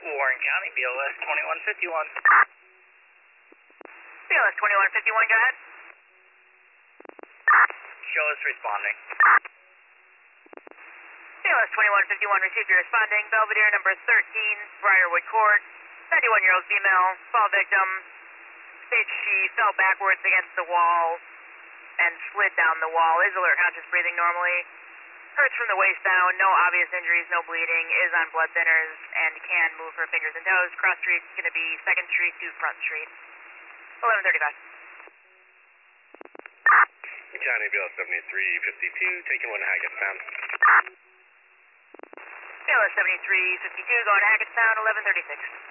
Warren County, BLS 2151. BLS 2151, go ahead. Show us responding. BLS 2151, received your responding. Belvedere number 13, Briarwood Court. 91-year-old female, fall victim. States she fell backwards against the wall and slid down the wall. Is alert, conscious, breathing normally. Hurts from the waist down, no obvious injuries, no bleeding, is on blood thinners, and can move her fingers and toes. Cross street is going to be 2nd Street to Front Street. 11:35. County BLS 7352, taking one to Hackettstown. BLS 7352, going to Hackettstown, 11:36.